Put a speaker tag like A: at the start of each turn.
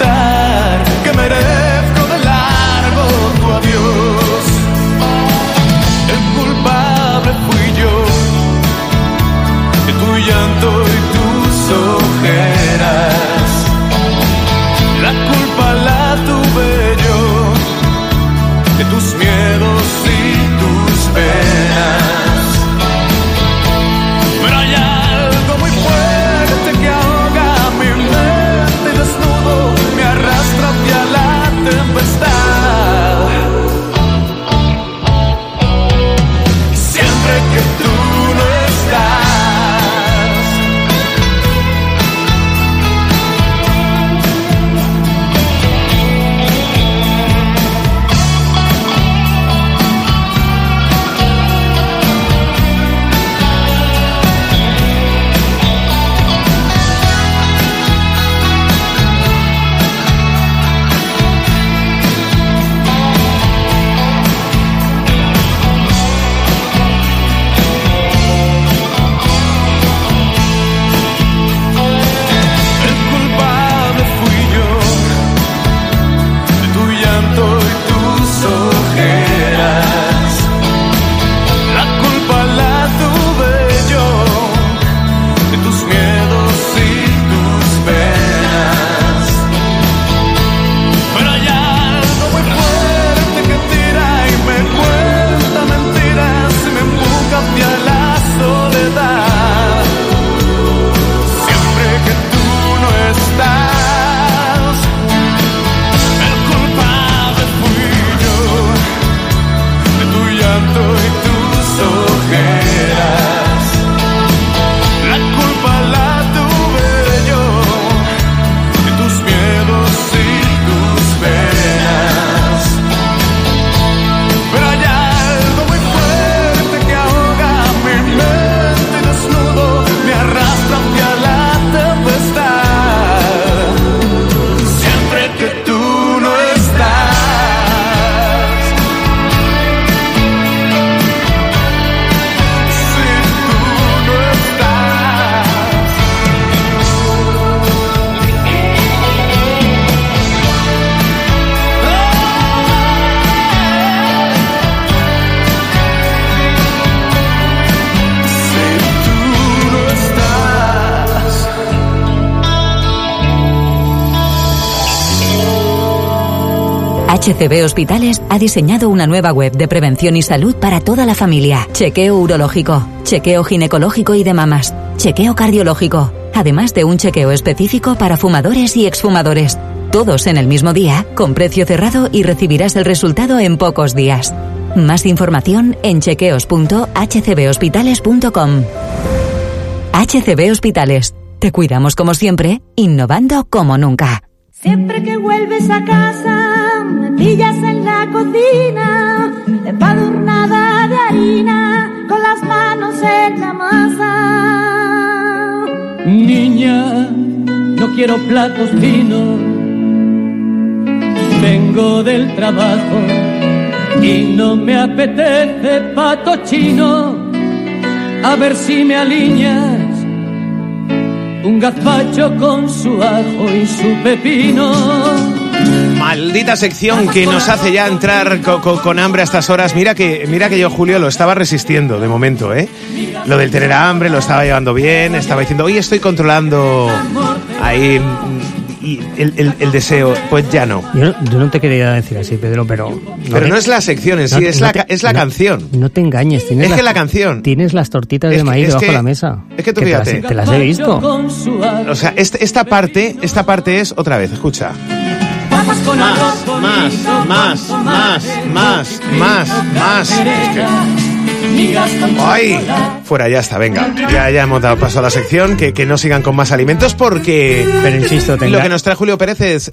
A: estar, que merezco de largo tu adiós. El culpable fui yo, de tu llanto y tus ojeras. La culpa la tuve yo, de tus miedos y tus penas. Pero hay algo muy fuerte que ahoga mi mente y desnudo me arrastra hacia la tempestad. Y siempre que tú no estás,
B: HCB Hospitales ha diseñado una nueva web de prevención y salud para toda la familia. Chequeo urológico, chequeo ginecológico y de mamas, chequeo cardiológico, además de un chequeo específico para fumadores y exfumadores. Todos en el mismo día, con precio cerrado y recibirás el resultado en pocos días. Más información en chequeos.hcbhospitales.com. HCB Hospitales. Te cuidamos como siempre, innovando como nunca.
C: Siempre que vuelves a casa, me pillas en la cocina, empadurnada de harina, con las manos en la masa.
D: Niña, no quiero platos finos, vengo del trabajo y no me apetece pato chino. A ver si me alineas un gazpacho con su ajo y su pepino.
E: Maldita sección que nos hace ya entrar con hambre a estas horas. Mira que yo, Julio, lo estaba resistiendo de momento, ¿eh? Lo del tener hambre lo estaba llevando bien. Estaba diciendo, hoy estoy controlando ahí y el deseo. Pues ya no.
F: Yo no te quería decir así, Pedro, pero
E: no es la sección en sí, es la canción.
F: No te engañes.
E: La canción.
F: Tienes las tortitas de maíz debajo de la mesa.
E: Es que tú fíjate.
F: Te las he visto.
E: O sea, esta parte es otra vez, escucha. Más. ¡Ay! Fuera, ya está, venga. Ya hemos dado paso a la sección, que no sigan con más alimentos porque...
F: Pero insisto,
E: lo que nos trae Julio Pérez es